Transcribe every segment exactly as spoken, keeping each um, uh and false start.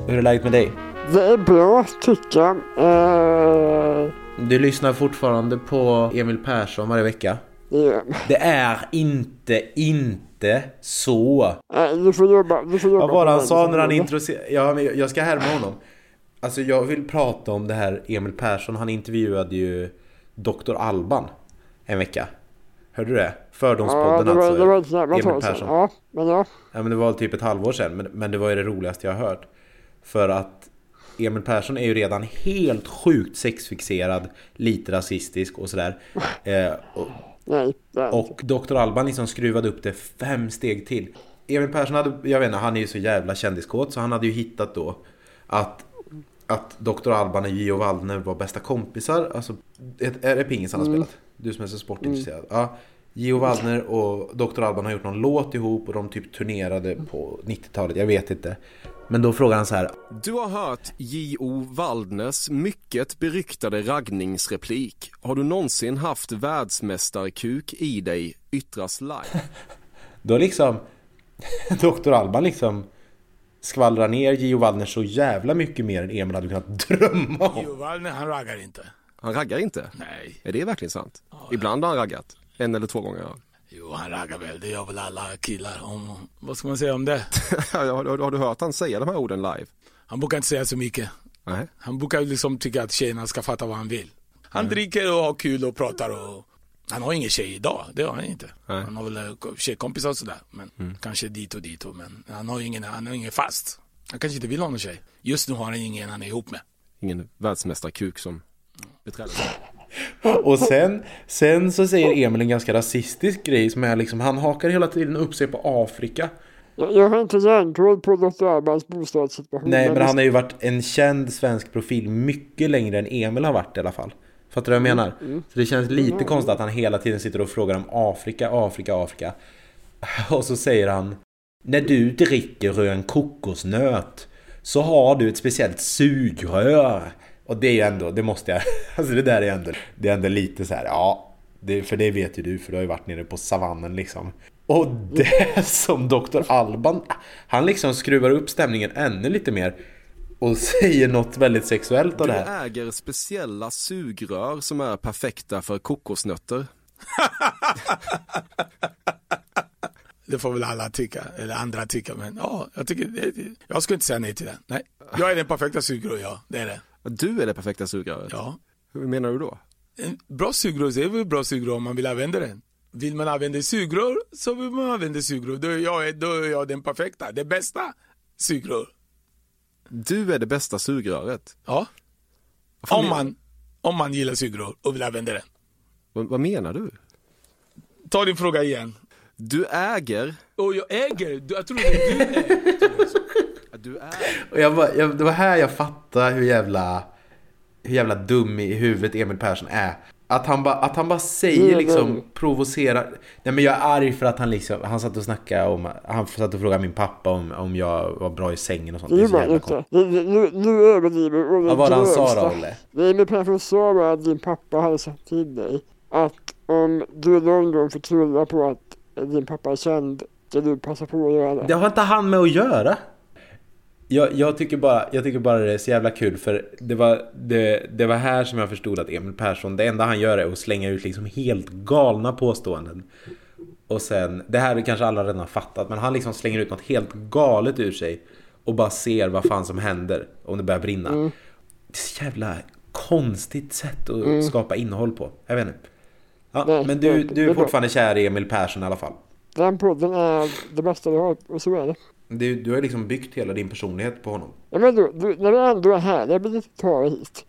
Hur är läget med dig? Det är bra, tycker jag. Uh... Du lyssnar fortfarande på Emil Persson varje vecka? Yeah. Det är inte, inte så. Nej, du får jobba. Du får jobba. Vad var han sa när han introducerade? Ja, men jag ska härma honom. Alltså jag vill prata om det här Emil Persson. Han intervjuade ju doktor Alban en vecka. Hörde du det? Fördomspodden ja, det var, alltså. Det var ett jävla Emil tag sedan. Persson. Ja, men ja. Ja, men det var typ ett halvår sedan. Men, men det var ju det roligaste jag har hört. För att Emil Persson är ju redan helt sjukt sexfixerad. Lite rasistisk och sådär. Eh, och, Nej, och doktor Alban liksom skruvade upp det fem steg till. Emil Persson hade, jag vet inte, han är ju så jävla kändiskåt. Så han hade ju hittat då att Att doktor Alban och Gio Waldner var bästa kompisar. Alltså, är det pingis han har spelat? Du som är så sportintresserad. Mm. Ja, Gio Waldner och doktor Alban har gjort någon låt ihop. Och de typ turnerade på nittiotalet. Jag vet inte. Men då frågar han så här. Du har hört Gio Waldners mycket beryktade raggningsreplik. Har du någonsin haft världsmästarkuk i dig yttras live? Då liksom doktor Alban liksom skvallrar ner Gio Waldner så jävla mycket mer än Emil hade kunnat drömma om. Gio Waldner, han raggar inte. Han raggar inte? Nej. Är det verkligen sant? Ja, ibland har han raggat. En eller två gånger. Jo, han raggar väl. Det gör väl alla killar. Om, vad ska man säga om det? har, har du hört han säga de här orden live? Han brukar inte säga så mycket. Nej. Han brukar liksom tycka att tjejerna ska fatta vad han vill. Han mm. dricker och har kul och pratar och... Han har ingen tjej idag, det har han inte. Nej. Han har väl tjejkompisar och sådär. Men mm. kanske dit och dit. Och, men han har ingen, han har ingen fast. Han kanske inte vill ha någon tjej. Just nu har han ingen han är ihop med. Ingen världsmästarkuk som beträder. Och sen, sen så säger Emil en ganska rasistisk grej som är liksom, han hakar hela tiden upp sig på Afrika. Jag, jag har inte järnkoll på doktor Albans bostadssituation. Nej, men han har ju varit en känd svensk profil mycket längre än Emil har varit i alla fall. Fattar du vad jag menar? Mm. Så det känns lite mm. konstigt att han hela tiden sitter och frågar om Afrika, Afrika, Afrika. Och så säger han: när du dricker en kokosnöt så har du ett speciellt sugrör. Och det är ju ändå, det måste jag, alltså det där är ändå, det är ändå lite så här, ja, det, för det vet ju du, för du har ju varit nere på savannen liksom. Och det som doktor Alban, han liksom skruvar upp stämningen ännu lite mer. Och säger något väldigt sexuellt av det här. Du äger speciella sugrör som är perfekta för kokosnötter. Det får väl alla tycka, eller andra tycka. Men ja, jag tycker, jag skulle inte säga nej till det. Nej, jag är den perfekta sugrör, ja, det är det. Du är det perfekta sugröret? Ja. Hur menar du då? En bra sugrör är väl bra sugrör om man vill använda den. Vill man använda sugrör så vill man använda sugrör. Då är jag, då är jag den perfekta, det bästa sugrör. Du är det bästa sugröret? Ja. Om man, om man gillar sugrör och vill använda den. V- vad menar du? Ta din fråga igen. Du äger... Och jag äger? Du, jag tror det är du äger. Du äger. Och jag bara, jag, det var här jag fattade hur jävla, hur jävla dum i huvudet Emil Persson är. Att han bara, att han bara säger liksom, provocerar. Nej, men jag är arg för att han liksom, han satt och snackade om, han satt och frågade min pappa om, om jag var bra i sängen och sånt. Det är så jävla kort. Nu, nu överdriver Olle. Vad var det han sa då, Olle? Nej, men Persson sa bara att din pappa hade sagt till dig att om du någon gång får tro på att din pappa är känd, ska du passa på att göra det. Det har inte han med att göra. Jag, jag, tycker bara, jag tycker bara det är så jävla kul. För det var, det, det var här som jag förstod att Emil Persson, det enda han gör är att slänga ut liksom helt galna påståenden. Och sen, det här är kanske alla redan har fattat, men han liksom slänger ut något helt galet ur sig och bara ser vad fan som händer om det börjar brinna. Mm. Det är så jävla konstigt sätt att mm. skapa innehåll på. Jag vet inte. Ja, nej, men du, du är fortfarande kär i Emil Persson i alla fall. Den podden är det bästa du har, och så är det. Du, du har liksom byggt hela din personlighet på honom. Ja, men du, du, när du ändå är här, jag vill inte ta dig hit.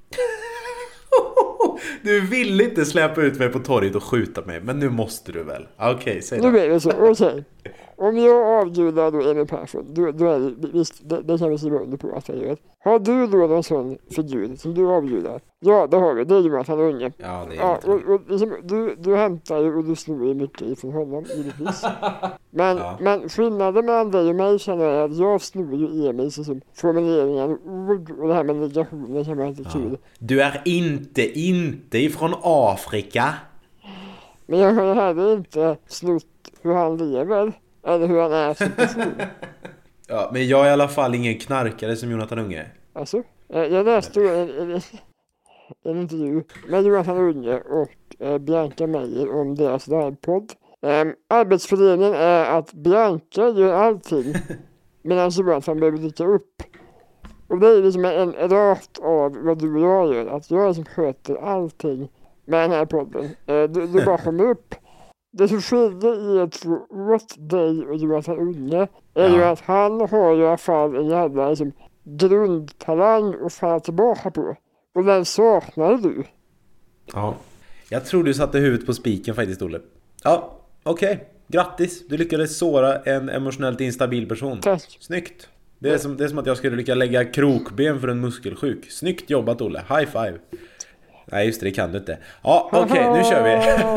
Du vill inte släppa ut mig på torget och skjuta mig, men nu måste du väl? Okej, okay, säg det. Nu är det så, okej. Okay. Om jag avgudar då Emil Persson, då, då är det, visst, det, det kan vi skriva under på att jag gör. Har du då någon sån figur som du avgudar? Ja, det har vi. Det är ju att han är unge. Ja, det är ja, och, och, liksom, du, du hämtar ju och du snor ju mycket ifrån honom, givetvis. Men, ja. men skillnaden mellan dig och mig känner jag att jag snor ju Emil som formuleringar och ord och det här med negationer som är inte kul. Ja. Du är inte, inte ifrån Afrika. Men jag har heller inte snott hur han lever. Eller hur han är som person. Ja, men jag är i alla fall ingen knarkare som Jonathan Unge. Alltså, jag läste ju en, en, en intervju med Jonathan Unge och eh, Bianca Meijer om deras livepodd. Eh, arbetsfördelningen är att Bianca gör allting medan Jonathan behöver dyka upp. Och det är liksom en, en rakt av vad du och jag gör. Att jag som sköter allting med den här podden. Eh, du, du bara kommer upp. Det som skiljer i ett två åt dig och Jonathan Unge är ja. ju att han har i alla fall en jävla liksom, grundtalang att falla tillbaka på. Och den saknar du. Ja, jag tror du satte huvudet på spiken faktiskt, Olle. Ja, okej. Okay. Grattis, du lyckades såra en emotionellt instabil person. Tack. Snyggt. Det är, som, det är som att jag skulle lyckas lägga krokben för en muskelsjuk. Snyggt jobbat, Olle. High five. Nej, just det, det kan du inte. Ja, okej, okay, nu kör vi.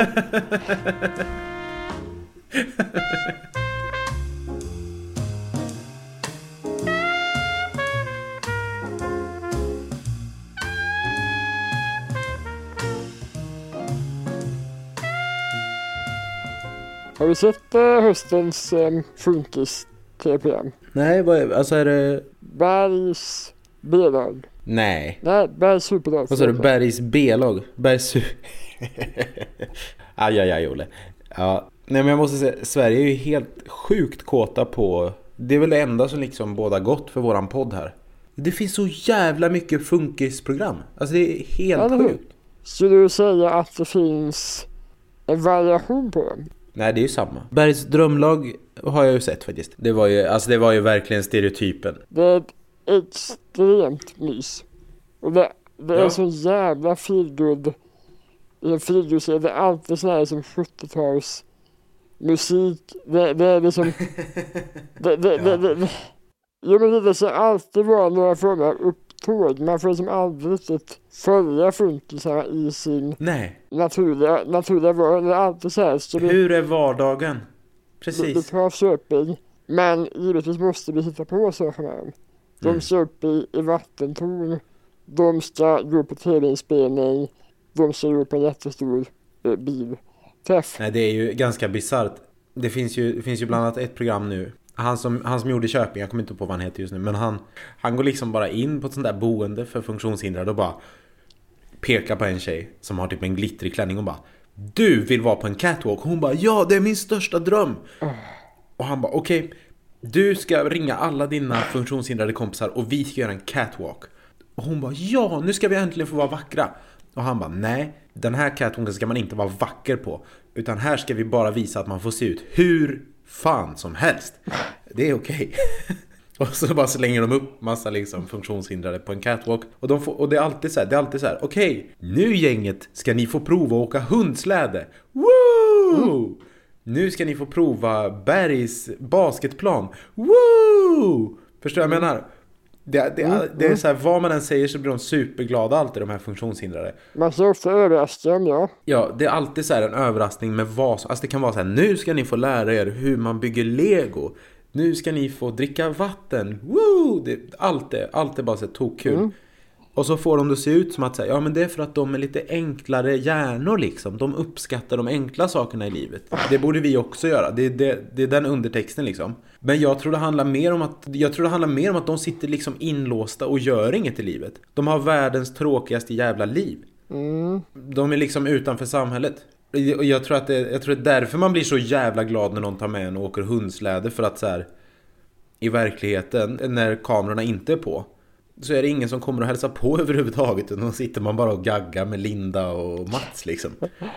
Har du sett äh, höstens äh, funkis-T P M? Nej, vad är, alltså är det... Bergs B-lag. Nej. Nej, Bergs superlag. Vad sa du? Bergs B-lag? Bergs... aj, aj, aj, Olle. Ja. Nej, men jag måste säga, Sverige är ju helt sjukt kåta på... Det är väl det enda som liksom båda gott för våran podd här. Det finns så jävla mycket funkisprogram. Alltså det är helt ja, sjukt. Skulle du säga att det finns en variation på dem? Nej, det är ju samma. Bergs drömlag har jag ju sett faktiskt. Det var ju, alltså det var ju verkligen stereotypen. Det är ett extremt mys. Och det, det är ja. så jävla feelgood. Feelgood är det alltid sån här som sjuttio-tals musik. Det, det är liksom... det, det, ja. det, det, det, jo, men det ska alltid vara några former av upptåg. Man får liksom aldrig riktigt följa funkisarna i sin Nej. naturliga, naturliga vardag. Det är alltid så här. Så Hur är vardagen? Precis. Det tar Köping. Men givetvis måste vi hitta på saker med dem. De mm. ska upp i, i vattentorn. De ska gå på tv-inspelning. De ska gå på en jättestor eh, bilträff. Nej, det är ju ganska bizarrt. Det finns ju, det finns ju bland annat ett program nu. Han som, han som gjorde Köping, jag kommer inte på vad han heter just nu. Men han, han går liksom bara in på ett sånt där boende för funktionshindrade och bara pekar på en tjej som har typ en glittrig klänning och bara: du vill vara på en catwalk? Hon bara: ja, det är min största dröm. Oh. Och han bara: okej, okay, du ska ringa alla dina funktionshindrade kompisar och vi ska göra en catwalk. Och hon bara: ja, nu ska vi äntligen få vara vackra. Och han bara: nej, den här catwalken ska man inte vara vacker på. Utan här ska vi bara visa att man får se ut hur fan som helst. Det är okej. Okay. Och så bara slänger de upp massa liksom funktionshindrade på en catwalk. Och, de får, och det är alltid så här, det är alltid så här: okej, okay, nu gänget ska ni få prova att åka hundsläde. Woo! Mm. Nu ska ni få prova Bergs basketplan. Woo! Förstår jag vad jag menar? Det, det, mm. det är så här, vad man än säger så blir de superglada alltid, de här funktionshindrade. Man ska också överraska dem, ja. Ja, det är alltid så här en överraskning med vad som... Alltså det kan vara så här: nu ska ni få lära er hur man bygger Lego. Nu ska ni få dricka vatten. Woo! Det, allt, är, allt är bara så tokkul. Mm. Och så får de det se ut som att säga: ja, men det är för att de är lite enklare hjärnor liksom. De uppskattar de enkla sakerna i livet. Det borde vi också göra. Det, det, det är den undertexten liksom. Men jag tror det handlar mer om att jag tror det handlar mer om att de sitter liksom inlåsta och gör inget i livet. De har världens tråkigaste jävla liv. Mm. De är liksom utanför samhället. Och jag tror att det, jag tror det är därför man blir så jävla glad när någon tar med en och åker hundsläde, för att så här, i verkligheten när kamerorna inte är på, så är det ingen som kommer att hälsa på överhuvudtaget, utan då sitter man bara och gaggar med Linda och Mats liksom.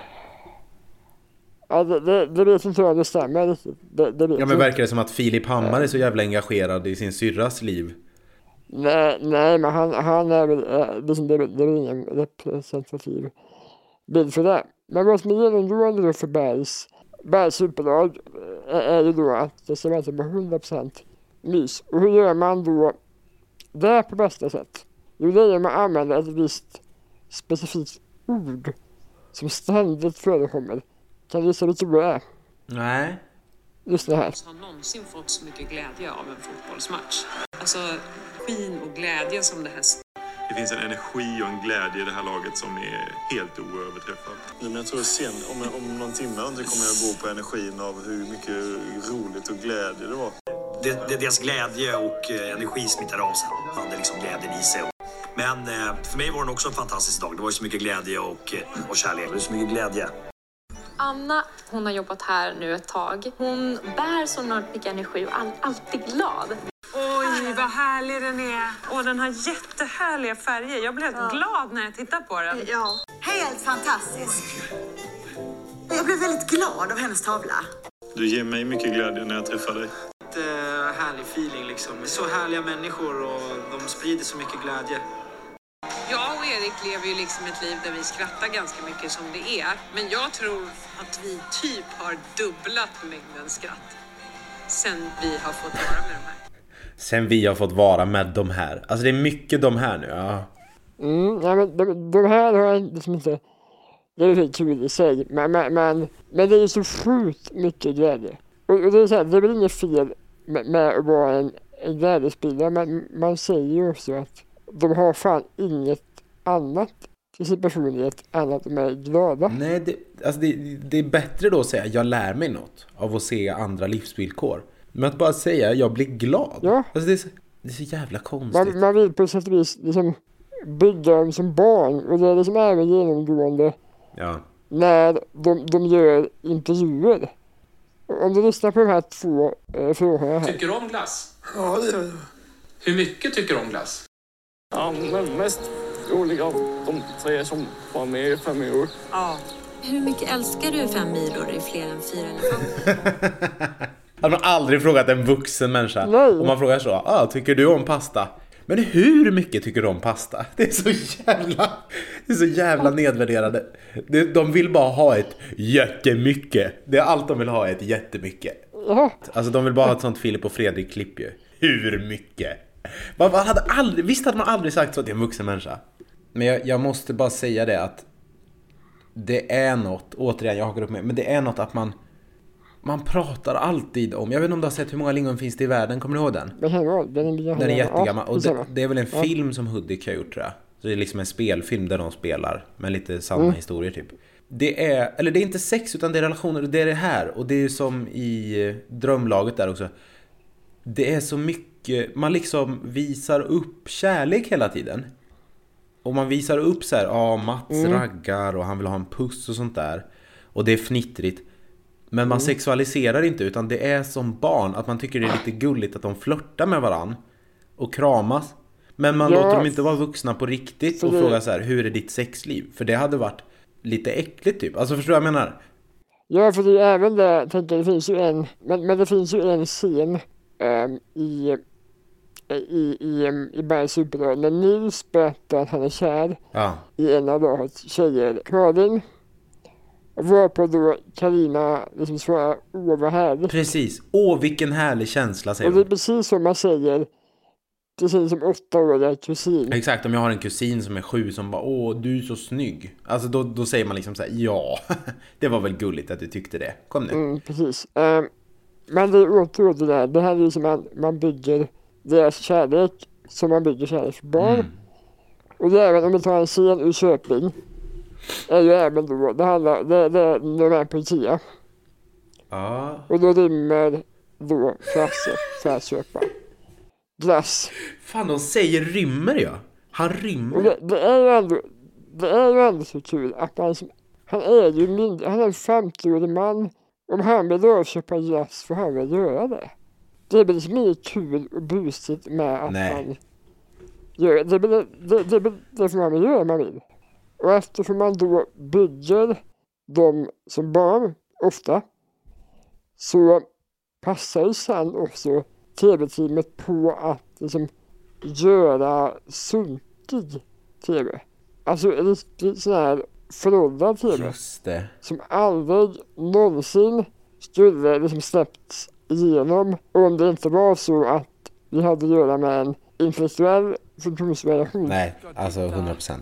Ja, det, det, det vet inte jag, det stämmer. Det, det ja, men verkar det som att Filip Hammar är så jävla engagerad i sin syrras liv? Nej, nej, men han, han är väl liksom, det, det är ingen representativ bild för det. Men vad som är genomgående då för Bergs, Bergs superlag är, är ju då att det ska vara på hundra procent mys. Och hur gör man då det på bästa sätt? Jo, det är att man använder ett visst specifikt ord som ständigt förekommer. Kan du gissa lite vad det är? Nej. Lyssna här. Har någonsin fått så mycket glädje av en fotbollsmatch. Alltså skinn och glädje som det här. Det finns en energi och en glädje i det här laget som är helt oöverträffad. Men jag tror sen, om, om någon timme så kommer jag gå på energin av hur mycket roligt och glädje det var. det, det, deras glädje och eh, energi smittar av sig. Han hade liksom glädjen i sig. Men eh, för mig var det också en fantastisk dag. Det var ju så mycket glädje och, och kärlek. Det var så mycket glädje. Anna, hon har jobbat här nu ett tag. Hon bär så enormt mycket energi och är alltid glad. Oj, vad härlig den är. Och den har jättehärliga färger. Jag blev helt ja. glad när jag tittade på den. Ja, helt fantastisk. Jag blev väldigt glad av hennes tavla. Du ger mig mycket glädje när jag träffar dig. Ett uh, härlig feeling liksom. Så härliga människor och de sprider så mycket glädje. Jag och Erik lever ju liksom ett liv där vi skrattar ganska mycket som det är. Men jag tror att vi typ har dubblat mängden skratt sen vi har fått vara med de här. Sen vi har fått vara med de här. Alltså det är mycket de här nu, ja. Mm, ja men de, de här har jag liksom inte... Det är väldigt kul i sig, men, men, men, men det är ju så sjukt mycket glädje. Och, och det är så här, det är väl inget fel med, med att vara en, en glädjespelare, men man säger ju också att de har fan inget annat i sin personlighet än att de är glada. Nej, det, alltså det, det är bättre då att säga jag lär mig något av att se andra livsvillkor. Men att bara säga jag blir glad. Ja. Alltså det är så, det är så jävla konstigt. Man, man vill på sätt och vis liksom bygga dem som barn, och det är liksom även genomgående. Ja. När de, de gör intervjuer. Om du lyssnar på de här två eh, frågorna här. Tycker du om glass? Ja, det gör jag. Hur mycket tycker du om glass? Ja, men mest roliga av de tre som var med i fem år. Ja. Hur mycket älskar du fem myror i fler än fyra elefanter? Hade man aldrig frågat en vuxen människa. Nej. Om man frågar så, ah, tycker du om pasta? Men hur mycket tycker du om pasta? Det är så jävla, det är så jävla nedvärderande. De vill bara ha ett jättemycket. Det är allt de vill ha, ett jättemycket. Alltså de vill bara ha ett sånt Filip och Fredrik klipp ju. Hur mycket? Man hade aldrig, visst hade man aldrig sagt så till en vuxen människa. Men jag, jag måste bara säga det att det är något, återigen jag hakar upp med, men det är något att man man pratar alltid om, jag vet inte om du har sett hur många lingon finns det i världen, kommer du ihåg den? Den är, den är, den är jättegammal, ja, och det, det är väl en ja. film som Hudik har gjort tror jag. Så det är liksom en spelfilm där de spelar med lite sanna mm. historier typ. Det är, eller det är inte sex utan det är relationer, det är det här. Och det är som i Drömlaget där också. Det är så mycket, man liksom visar upp kärlek hela tiden. Och man visar upp så här, ja ah, Mats mm. raggar och han vill ha en puss och sånt där. Och det är fnittrigt. Men man mm. sexualiserar inte, utan det är som barn att man tycker det är lite gulligt att de flörtar med varann och kramas. Men man ja. låter dem inte vara vuxna på riktigt och det... fråga så här, hur är ditt sexliv? För det hade varit lite äckligt typ. Alltså förstår du vad jag menar? Ja, för det är även det, tänker det finns ju en, men, men det finns ju en scen um, i i, i, i Bergs Superdag när Nils berättar att han är kär ja. i en av Rahats tjejer, Karin. Varpå då Carina liksom svarar, åh vad härligt. Precis, åh vilken härlig känsla säger och det är precis som man säger, precis som åttaåriga kusin. Exakt, om jag har en kusin som är sju som bara, åh du är så snygg. Alltså då, då säger man liksom så här, ja, det var väl gulligt att du tyckte det. Kom nu. Mm, precis. Uh, men det är åter det där, det här är ju som man, man bygger deras kärlek som man bygger kärlek för barn. Mm. Och det är även om vi tar en scen ur Köping. Är ju även då, det handlar, det, det är när de är på Ikea. Ah. Och då rymmer då Frasse för att köpa glass. Fan, de säger rymmer ja. Han rymmer. Och det, det är ju ändå, det är ju ändå så kul att han, han är ju mindre, han är en femtioårig man. Om han vill då köpa glass får han väl göra det. Det är väl liksom inget kul och busigt med att Nej. han gör det. Det, det, det, det, det får man väl göra om man vill. Och eftersom man då bygger dem som barn, ofta, så passar ju sen också tv-teamet på att liksom göra sunkig tv. Alltså riktigt sån här föråldrad tv. Just det. Som aldrig någonsin skulle liksom släppts igenom om det inte var så att vi hade att göra med en intellektuell funktionsvariation. Nej, alltså hundra procent.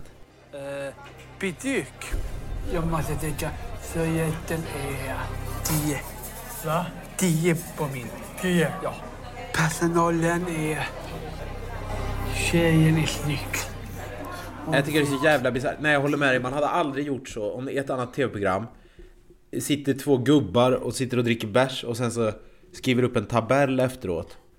Betyg. Jag måste tänka, så den är tio. Va? tio på min. tio? Ja. Personalen är... Tjejen är snygg. Jag tycker det är så jävla bisarrt. Nej, jag håller med dig. Man hade aldrig gjort så om i ett annat tv-program sitter två gubbar och sitter och dricker bärs och sen så skriver upp en tabell efteråt.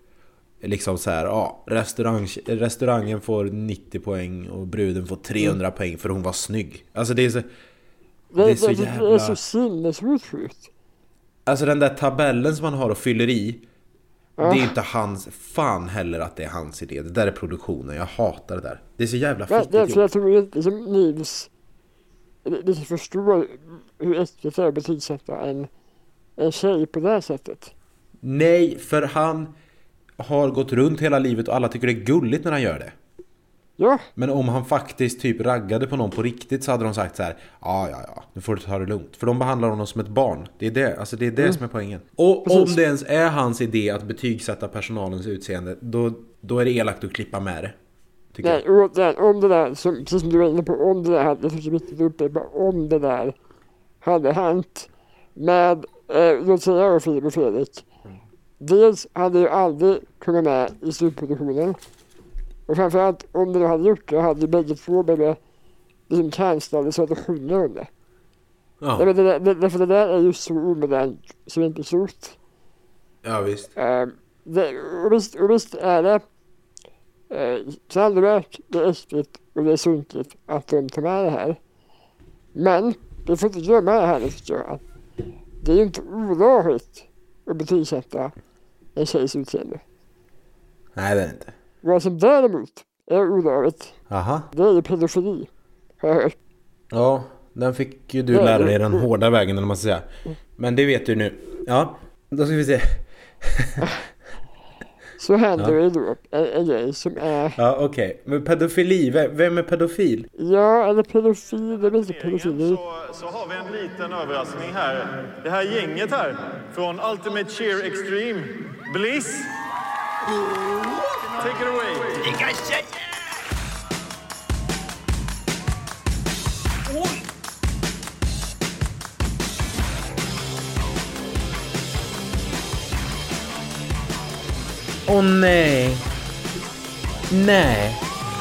liksom så här, ja, restaurang, restaurangen får nittio poäng och bruden får trehundra mm. poäng för hon var snygg. Alltså det är så det, det är så jävla... Det är så sinnessjukt sjukt. Alltså den där tabellen som man har och fyller i, ja. Det är inte hans, fan heller att det är hans idé. Det där är produktionen, jag hatar det där. Det är så jävla fittigt. Det är för jag tror inte som Nils det förstår hur äckligt det är att betygsätta en, en tjej på det här sättet. Nej, för han har gått runt hela livet och alla tycker det är gulligt när han gör det. Ja. Men om han faktiskt typ raggade på någon på riktigt så hade de sagt så här: ja, ja, ja, nu får du ta det lugnt. För de behandlar honom som ett barn. Det är det, alltså det, är det mm. som är poängen. Och Precis. Om det ens är hans idé att betygsätta personalens utseende, då, då är det elakt att klippa med det. Nej, och det, om det där, som, precis som du var inne på, om det där hade, jag tycker viktigt att upprepa, om det där hade hänt med, eh, låt säga jag och Filip och Fredrik. Mm. Dels hade ju aldrig kunnat med i slutproduktionen. Och framförallt, om det hade gjort det, hade ju bägge två bägge liksom cancellade så att de sjunger om det. Ja. Nej, men det, det, det, för det där är ju så omodernt så det är inte klokt. Ja, visst. Uh, det, och, visst och visst är det uh, klandvärt, det är äckligt och det är sunkigt att de tar med det här. Men vi får inte glömma det här, tycker jag, att det är ju inte olagligt att betygsätta en tjejs utseende. Nej, det är inte. Vad som däremot är olagligt, Aha. det är ju pedofili, har jag hört. Ja, den fick ju du lära dig den hårda vägen, eller man ska säga. Men det vet du nu. Ja, då ska vi se. Så händer det ja. Då en, en grej som är... Ja, okej. Okay. Men pedofili, vem, vem är pedofil? Ja, eller pedofil, det är inte pedofil. Så, så har vi en liten överraskning här. Det här gänget här, från Ultimate Cheer Extreme, Bliss. Take it away. Vilka tjejer! Oj! Åh oh, nej. Nej.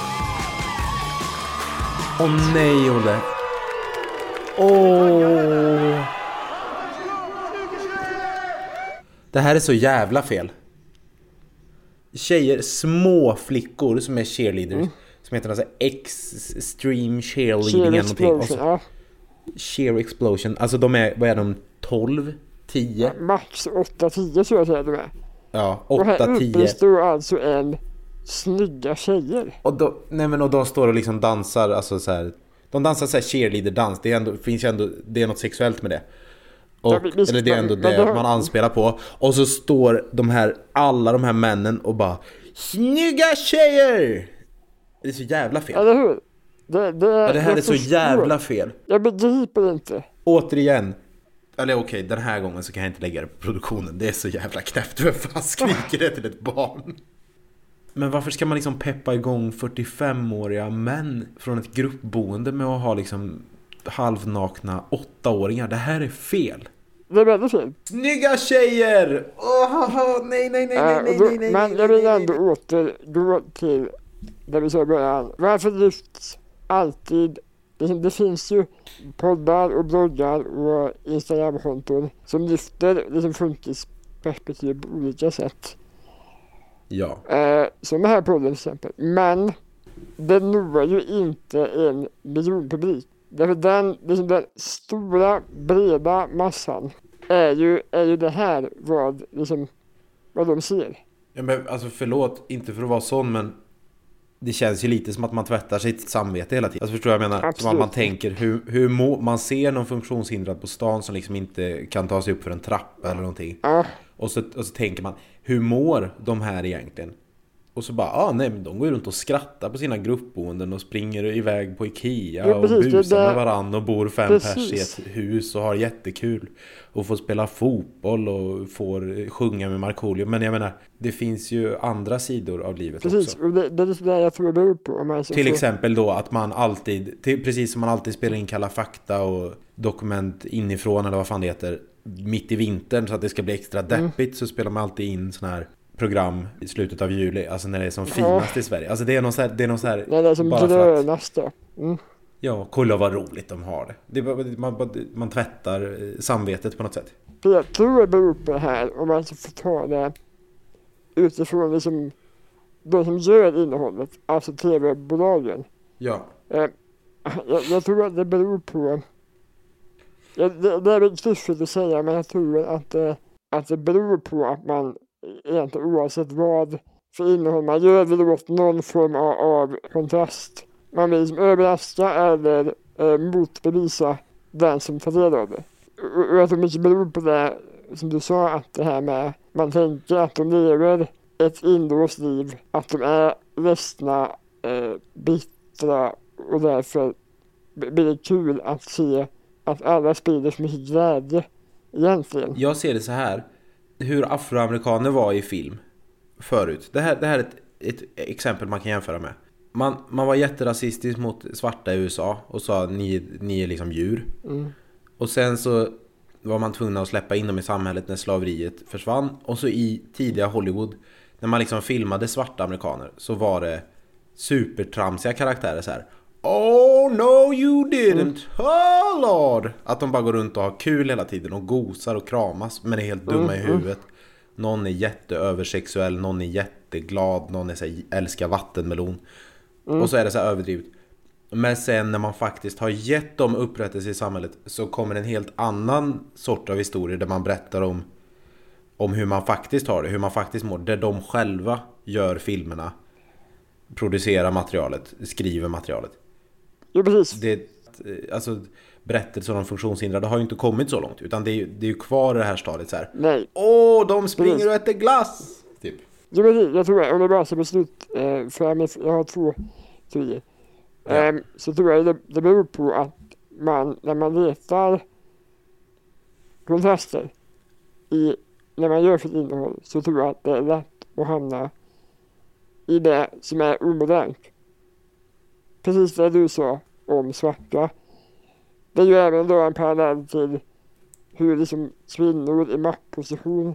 Åh oh, nej, Olle. Åh. Oh. Det här är så jävla fel. Tjejer, små flickor som är cheerleaders mm. som heter alltså extreme cheerleading eller någonting. Och så, ja. Cheer explosion. Alltså de är, vad är de, tolv, tio? Ja, max åtta tio tror jag att de är. Ja, åtta tio. Och här uppe står alltså en snygga tjejer. Och då, nej men och de står och liksom dansar, alltså så här, de dansar så här cheerleader-dans. Det är ändå, finns ju ändå, det är något sexuellt med det. Och, ja, visst, eller det är ändå det, det man anspelar på. Och så står de här, alla de här männen och bara: snygga tjejer! Det är så jävla fel. Eller hur? Det, det, ja, det här är så jävla fel. Jag begriper inte. Återigen. Eller okej, okay, den här gången så kan jag inte lägga det på produktionen. Det är så jävla knäppt. Vem fan skriker det till ett barn? Men varför ska man liksom peppa igång fyrtiofemåriga män från ett gruppboende med att ha liksom halvnakna åttaåringar? Det här är fel. Det är väldigt fel. Snygga tjejer! Oh, nej, nej, nej, nej, nej, nej, nej. Men jag vill ändå återgå till där vi sa i början. Varför lyfts alltid... Det, det finns ju poddar och bloggar och Instagram-konton som lyfter liksom funkisperspektiv på olika sätt. Ja. Eh, som den här podden till exempel. Men det når ju inte en miljonpublik. Därför den, liksom den stora, breda massan är ju, är ju det här vad, liksom, vad de ser. Ja, men alltså förlåt, inte för att vara sån, men det känns ju lite som att man tvättar sitt samvete hela tiden. Alltså förstår jag menar? Absolut. Som att man tänker hur, hur må, man ser någon funktionshindrad på stan som liksom inte kan ta sig upp för en trappa eller någonting. Ja. Och så, och så tänker man, hur mår de här egentligen? Och så bara, ah, nej men de går runt och skrattar på sina gruppboenden och springer iväg på Ikea, ja, och busar med varann och bor fem precis. pers i ett hus och har jättekul och får spela fotboll och får sjunga med Markoolio. Men jag menar, det finns ju andra sidor av livet precis. också. Och det, det är det jag tror det beror på. Man till får... exempel då att man alltid, till, precis som man alltid spelar in Kalla fakta och dokument inifrån eller vad fan det heter, mitt i vintern så att det ska bli extra deppigt, mm. så spelar man alltid in sån här program i slutet av juli, alltså när det är som finast ja. i Sverige. Alltså det är någon så här, det är någon så här, nej, det är som grönast då. Mm. Ja, kolla vad roligt de har det. det är, man, man tvättar samvetet på något sätt. Jag tror det beror på det här, om man ska få ta det utifrån liksom de som gör innehållet, alltså tv-bolagen. Ja. Eh, jag, jag tror att det beror på, ja, det, det är väl klyschigt att säga, men jag tror att, eh, att det beror på att man egentligen oavsett vad för innehåll man gör vill åt någon form av, av kontrast. Man vill liksom överraska eller eh, motbevisa den som tar del av det. Och, och jag tror mycket beror på det som du sa, att det här med man tänker att de lever ett inlåst liv, att de är ledsna, eh, bittra, och därför blir det kul att se att alla sprider så mycket glädje egentligen. Jag ser det så här, hur afroamerikaner var i film förut. Det här, det här är ett, ett exempel man kan jämföra med. Man, man var jätterasistisk mot svarta i U S A och sa ni, ni är liksom djur. Mm. Och sen så var man tvungen att släppa in dem i samhället när slaveriet försvann. Och så i tidiga Hollywood, när man liksom filmade svarta amerikaner, så var det supertramsiga karaktärer så här. Oh no you didn't, mm. oh lord. Att de bara går runt och har kul hela tiden och gosar och kramas, men är helt dumma mm. i huvudet. Någon är jätteöversexuell, någon är jätteglad, någon är så här, älskar vattenmelon. Mm. Och så är det så här överdrivet. Men sen när man faktiskt har gett dem upprättelse i samhället, så kommer en helt annan sort av historier där man berättar om om hur man faktiskt har det, hur man faktiskt mår, där de själva gör filmerna, producerar materialet, skriver materialet. Ja, precis. Det, alltså, berättelser om funktionshindrade har ju inte kommit så långt, utan det är ju, det är ju kvar i det här stadiet så här. Nej. Åh, de springer precis. Och äter glass! Typ. Ja, men jag tror att om det bara ska beslut, eh, för jag har två teorier. Ja. Um, så tror jag det, det beror på att man, när man letar kontraster i, när man gör sitt innehåll, så tror jag att det är lätt att hamna i det som är omodernt. Precis det du sa om svarta. Det är ju även då en parallell till hur liksom kvinnor i maktposition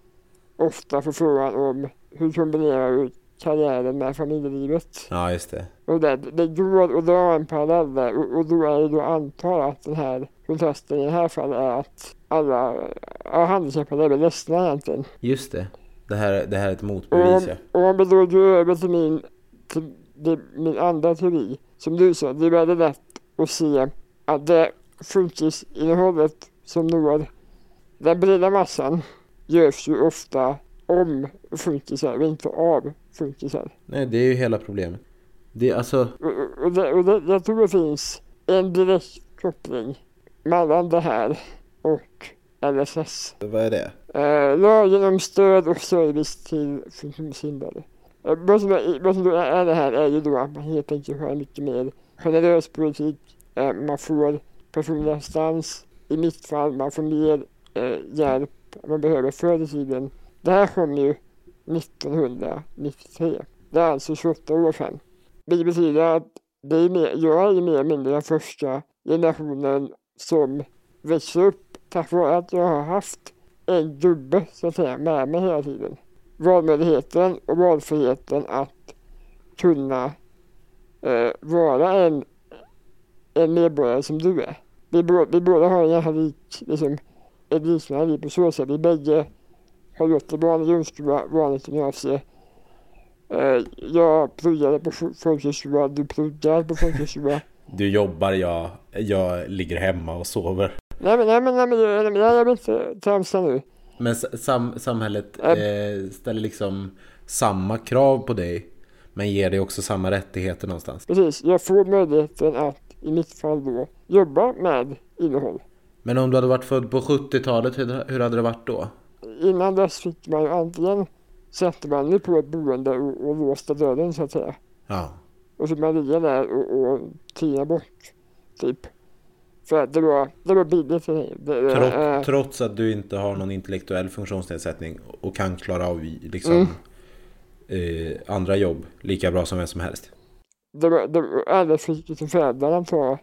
ofta får frågan om hur kombinerar du karriären med familjelivet. Ja, just det. Och det, det går att dra en parallell där, och, och då är det då antar att den här kontrasten i det här fallet är att alla ja, handikappade är väl ledsna egentligen. Just det. Det här, det här är ett motbevis. Och, och om vi då går över till min, till det, min andra teori, som du sa, det är väldigt lätt att se att det funkisinnehållet som når den breda massan görs ju ofta om funkisar och inte av funkisar. Nej, det är ju hela problemet. Det är alltså... Och, och, det, och det, jag tror det finns en direkt koppling mellan det här och L S S. Vad är det? Eh, lagen om stöd och service till funktionshindrade. Eh, vad, som är, vad som då är det här är ju då att man helt enkelt har mycket mer generös politik. Eh, man får personlig assistans. I mitt fall man får mer eh, hjälp man behöver förr i tiden. Det här kom ju nittonhundranittiotre. Det är alltså tjugoåtta år sedan. Det betyder att det är mer, jag är mer eller mindre den första generationen som växer upp tack vare att jag har haft en gubbe så att säga med mig hela tiden. Valmöjligheten och valfriheten att kunna eh, vara en, en medborgare som du är. Vi, bå, vi båda har en jävla lik, liksom, ett liknande liv på så sätt. Vi bägge har gått i vanlig grundskola, vanligt gymnasie. Eh, jag pluggade på folkhögskola, du pluggar på folkhögskola. Du jobbar, jag, jag ligger hemma och sover. Nej men, nej, men, nej, men jag, jag, jag vill inte tramsa nu. Men sam, samhället eh, ställer liksom samma krav på dig, men ger dig också samma rättigheter någonstans. Precis, jag får möjligheten att i mitt fall då jobba med innehåll. Men om du hade varit född på sjuttiotalet, hur, hur hade det varit då? Innan dess fick man ju antingen sätta man ju på ett boende och, och låsta dörren så att säga. Ja. Och så man ligger där och, och tina bort typ. För att det var, det var billigt för mig. Det, trots, äh, trots att du inte har någon intellektuell funktionsnedsättning och kan klara av liksom, mm. eh, andra jobb lika bra som vem som helst. Det var, det var alldeles för som föräldrarna tar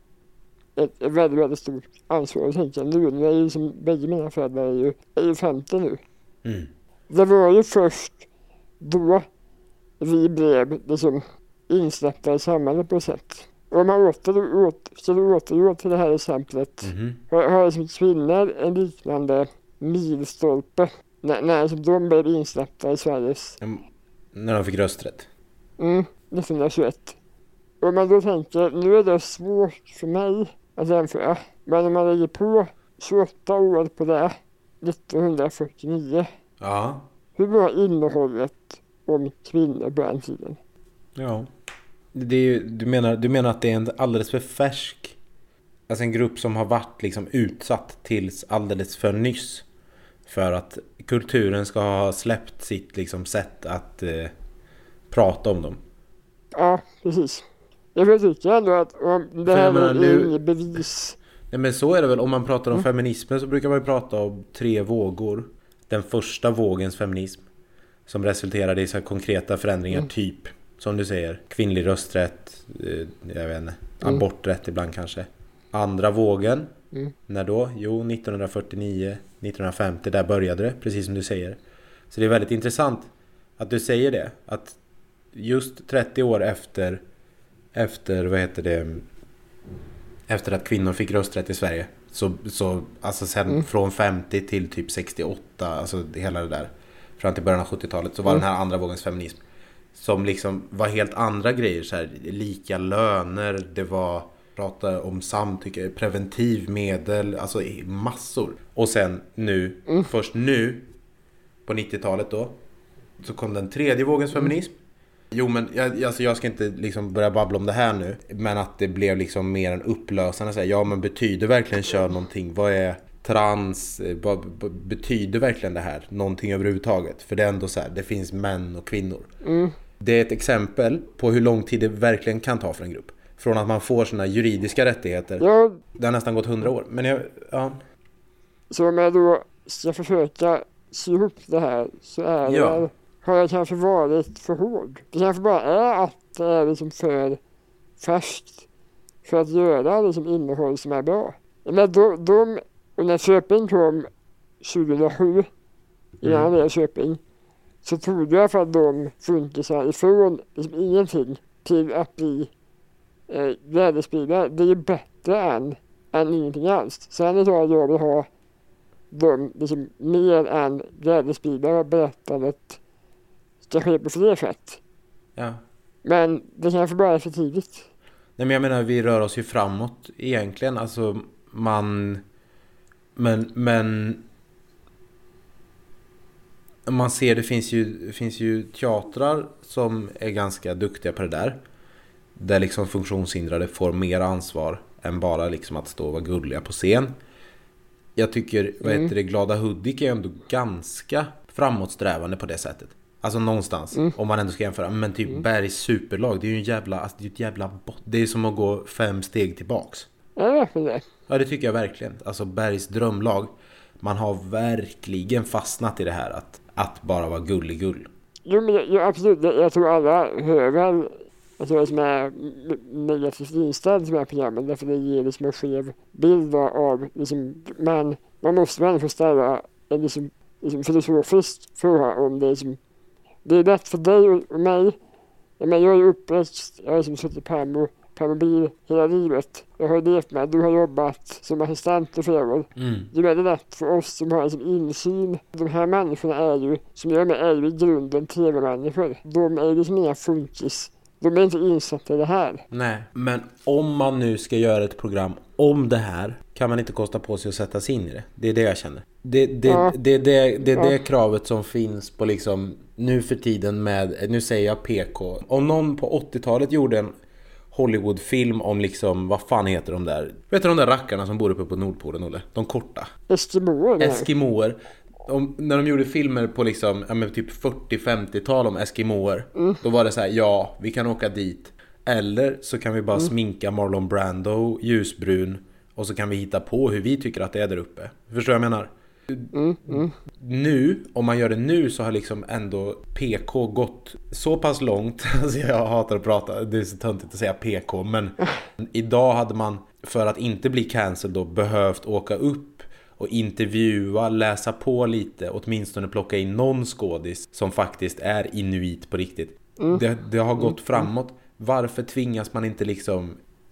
ett, ett väldigt, väldigt stort ansvar. Jag tänker nu, nu är ju som bägge mina föräldrar är ju, är ju femtio nu. Mm. Det var ju först då vi blev liksom insläppta i samhället på ett sätt. Och om man åter, åter, skulle återgå till det här exemplet, mm-hmm. har, har liksom kvinnor en liknande milstolpe när, när som de blev insläppta i Sveriges. Mm, när de fick rösträtt. Mm, nittonhundratjugoett. Och man då tänker, nu är det svårt för mig att jämföra. Men om man lägger på tjugoåtta år på det, nittonhundrafyrtionio. Ja. Hur var innehållet om kvinnor på den tiden? Ja. Det är ju, du, menar, du menar att det är en alldeles för färsk, alltså en grupp som har varit liksom utsatt tills alldeles för nyss. För att kulturen ska ha släppt sitt liksom sätt att eh, prata om dem. Ja, precis. Jag tycker ändå att om det här är nu... inget bevis. Nej, men så är det väl. Om man pratar om mm. feminismen så brukar man ju prata om tre vågor. Den första vågens feminism som resulterade i så här konkreta förändringar, mm. typ som du säger, kvinnlig rösträtt, eh, jag vet inte, mm. aborträtt ibland kanske. Andra vågen, mm. när då? Jo, nittonhundrafyrtionio, nittonhundrafemtio, där började det, precis som du säger. Så det är väldigt intressant att du säger det, att just trettio år efter efter, vad heter det, efter att kvinnor fick rösträtt i Sverige, så, så alltså sen mm. från femtio till typ sextioåtta, alltså hela det där fram till början av sjuttiotalet, så var mm. den här andra vågens feminism som liksom var helt andra grejer, så här, lika löner, det var prata om samtycke, preventivmedel, alltså massor. Och sen nu, mm. först nu på nittiotalet då, så kom den tredje vågens feminism. Jo, men jag, alltså jag ska inte liksom börja babbla om det här nu, men att det blev liksom mer en upplösande så här, ja, men betyder verkligen kön någonting? Vad är trans? Vad b- betyder verkligen det här någonting överhuvudtaget? För det är ändå så här, det finns män och kvinnor. Mm. Det är ett exempel på hur lång tid det verkligen kan ta för en grupp. Från att man får såna juridiska rättigheter. Ja. Det har nästan gått hundra år. Men jag, ja. Så om jag då ska försöka sy ihop det här, så är ja. det, har jag kanske varit för hård. Det kanske bara är att det är liksom för färskt för att göra liksom innehåll som är bra. Men då, de, och när Köping kom tjugohundrasju, innan mm. det Köping, så tog jag för att de funkar ifrån liksom ingenting till att bli eh, glädjespridare. Det är ju bättre än, än ingenting alls. Sen är det att jag vill ha dem liksom mer än glädjespridare, berättandet ska ske på fler sätt. Ja. Men det kanske bara är för tidigt. Nej, men jag menar, vi rör oss ju framåt egentligen. Alltså man... Men... men man ser, det finns ju, det finns ju teatrar som är ganska duktiga på det där. Där liksom funktionshindrade får mer ansvar än bara liksom att stå och vara gulliga på scen. Jag tycker, vad heter det, Glada Hudik är ändå ganska framåtsträvande på det sättet. Alltså någonstans, mm. om man ändå ska jämföra. Men typ mm. Bergs superlag, det är ju en jävla, alltså det är ett jävla bot. Det är som att gå fem steg tillbaks. Ja, det. Ja, det tycker jag verkligen. Alltså Bergs drömlag, man har verkligen fastnat i det här att, att bara vara gulligull. Jo, men jag, absolut. Jag, jag tror alla hör väl, jag tror det som är negativt inställd som är programmen, därför det ger liksom en skev bild av liksom, men man måste väl få ställa en liksom, liksom filosofiskt fråga om det liksom, det är lätt för dig och mig. Men jag är uppväxt, jag har liksom suttit på permobil hela livet. Jag har levt med, du har jobbat som assistent i flera år. Mm. Det är väldigt lätt för oss som har liksom insyn. De här människorna är ju, som jag med, är ju i grunden tv-människor. De är ju som inga funkis. De är inte insatta i det här. Nej, men om man nu ska göra ett program om det här, kan man inte kosta på sig att sätta sig in i det. Det är det jag känner. Det, det, ja. det, det, det, det är ja. det kravet som finns på liksom nu för tiden med, nu säger jag P K. Om någon på åttiotalet gjorde en Hollywoodfilm om liksom, vad fan heter de där? Vet du de där rackarna som bor uppe på Nordpolen, Olle? De korta. Eskimoer. Eskimoer. Om, när de gjorde filmer på liksom, ja, men typ fyrtio-femtio-tal om Eskimoer, mm. då var det så här, ja, vi kan åka dit. Eller så kan vi bara mm. sminka Marlon Brando ljusbrun och så kan vi hitta på hur vi tycker att det är där uppe. Förstår jag menar? Mm. Mm. Nu, om man gör det nu, så har liksom ändå P K gått så pass långt. Alltså jag hatar att prata, det är så töntigt att säga P K, men idag hade man, för att inte bli cancelled då, behövt åka upp och intervjua, läsa på lite, åtminstone plocka in någon skådis som faktiskt är inuit på riktigt. Mm. Det, det har gått framåt. Varför tvingas man inte liksom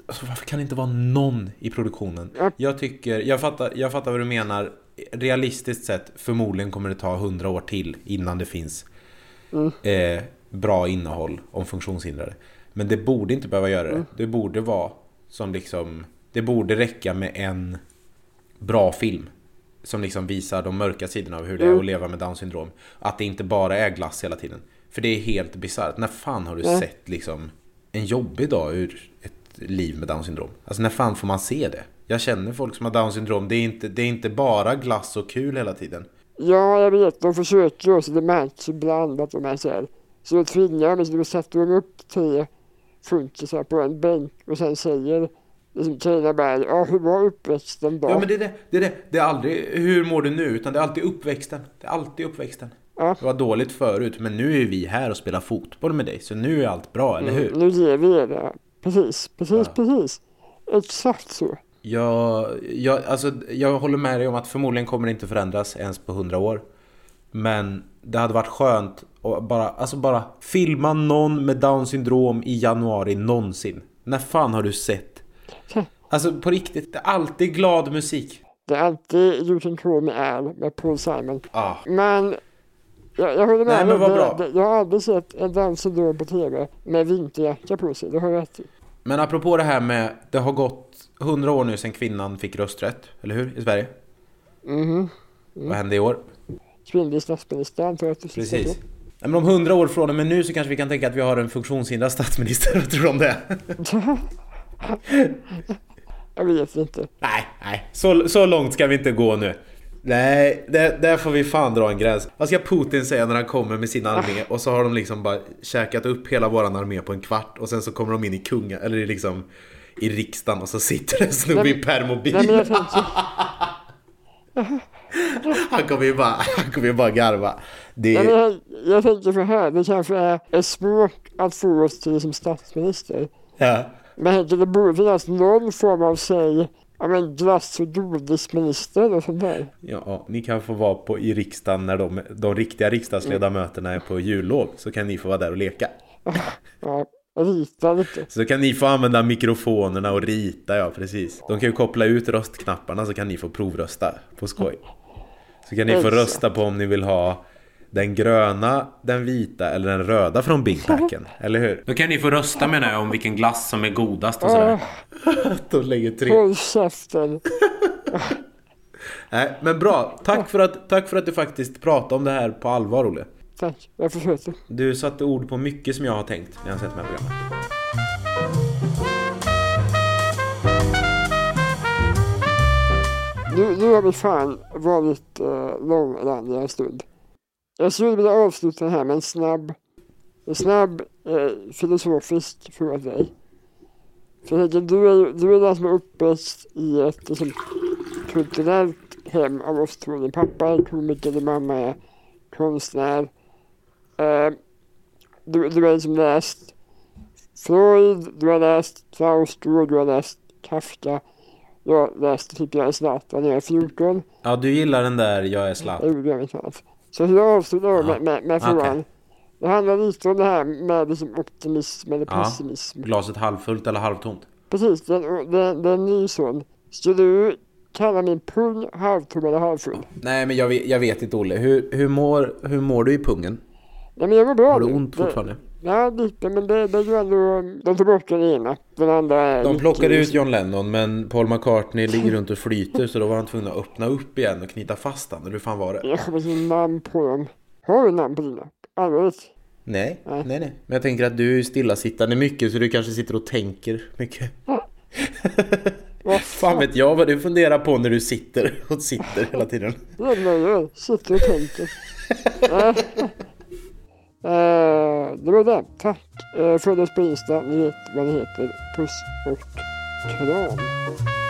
Alltså, varför kan det inte vara någon i produktionen? Jag tycker, jag fattar, jag fattar vad du menar. Realistiskt sett, förmodligen kommer det ta hundra år till innan det finns mm. eh, bra innehåll om funktionshindrade. Men det borde inte behöva göra det. Mm. Det borde vara som liksom, det borde räcka med en bra film som liksom visar de mörka sidorna av hur det är att leva med Downs syndrom. Att det inte bara är glass hela tiden. För det är helt bisarrt. När fan har du mm. sett liksom en jobbig dag ur ett liv med Downs syndrom? Alltså när fan får man se det? Jag känner folk som har Downs syndrom. Det är inte, det är inte bara glass och kul hela tiden. Ja, jag vet. De försöker också. Det märks ibland att de är så här. Så då tvingar de, så då sätter de upp tre funkisar på en bänk och sen säger liksom Carina Berg, ja, hur var uppväxten då? Ja, men det är det. Det är, det. Det är aldrig hur mår du nu, utan det är alltid uppväxten. Det är alltid uppväxten. Ja. Det var dåligt förut, men nu är vi här och spelar fotboll med dig. Så nu är allt bra, eller hur? Mm, nu ger vi det. Precis, precis, ja. precis. Exakt så. Jag, jag, alltså, jag håller med dig om att förmodligen kommer det inte förändras ens på hundra år. Men det hade varit skönt att bara, alltså bara filma någon med Downs syndrom i januari någonsin. När fan har du sett? Alltså på riktigt, det är alltid glad musik. Det är alltid You Can Call Me Al med Paul Simon. Ah. Men jag, jag håller med. Nej, men vad bra. Det, jag har aldrig sett en Downs syndrom på tv med vinterjacka på sig. Det har jag rätt i. Men apropå det här med, det har gått hundra år nu sedan kvinnan fick rösträtt, eller hur? I Sverige. Mhm. Mm. Vad hände i år? Kvinnlig statsminister, antar jag. Precis. Men om hundra år från och med nu så kanske vi kan tänka att vi har en funktionshindrad statsminister. Vad tror du om det? Jag vet inte. Nej, nej. Så, så långt ska vi inte gå nu. Nej, det, där får vi fan dra en gräns. Vad ska Putin säga när han kommer med sin armé? Och så har de liksom bara käkat upp hela våran armé på en kvart. Och sen så kommer de in i kunga, eller liksom i riksdagen. Och så sitter en snubbe i permobil. Nej, men jag tänkte... Han kommer ju bara, han kommer ju bara garva. Det... Ja, jag, jag tänker för här, det kanske är, är svårt att få oss till som statsminister. Ja. Men det borde finnas någon form av sig, ja men glass- och godisminister och sånt där. Ja, ni kan få vara på i riksdagen när de, de riktiga riksdagsledamöterna är på jullov. Så kan ni få vara där och leka. Ja, rita lite. Så kan ni få använda mikrofonerna och rita, ja precis. De kan ju koppla ut röstknapparna så kan ni få provrösta på skoj. Så kan ni få rösta på om ni vill ha den gröna, den vita eller den röda från Big Packen. Eller hur? Då kan ni få rösta med det om vilken glass som är godast och sådär. Då lägger tre. Håll käften. Nej, men bra. Tack för, att, tack för att du faktiskt pratade om det här på allvar, Olle. Tack, jag försökte. Du satte ord på mycket som jag har tänkt när jag har sett med programmet. Nu, nu har vi fan varit uh, långrandiga en stund. Jag skulle vilja avsluta det här med en snabb, en snabb uh, filosofisk fråga till dig. För jag tänker, du är, du är den som är uppväxt i ett liksom, kulturellt hem av oss två. Din pappa är komiker, din mamma är konstnär. Uh, du, du har liksom läst Freud, du har läst Klaustur, du har läst Kafka. Jag läste typ Jag är Zlatan när jag är fjorton. Ja, du gillar den där Jag är Zlatan. Jag gjorde det. Så jag avslutar ja. med, med, med frågan. Okay. Det handlar lite om det här med liksom optimism eller ja. pessimism. Glaset halvfullt eller halvtomt. Precis, det är en ny sån. Skulle du kalla min pung halvtom eller halvfull? Nej, men jag vet, jag vet inte, Olle. Hur, hur, mår, hur mår du i pungen? Nej, men jag mår bra. Har du ont fortfarande? Det, ja, lite, men det, det är ju ändå... De tog bort den ena. Den andra är... De plockade ut John Lennon, men Paul McCartney ligger runt och flyter, så då var han tvungen att öppna upp igen och knyta fast den. Hur fan var det? Jag har ju namn på dem. Har du namn på dina? Allvarligt? Nej, nej, nej, nej. Men jag tänker att du är stillasittande mycket, så du kanske sitter och tänker mycket. Vad fan vet jag vad du funderar på när du sitter och sitter hela tiden? Ja, men jag sitter och tänker. Uh, det var det. Tack. Uh, Följ oss på Insta. Ni vet vad ni heter. Puss och kram.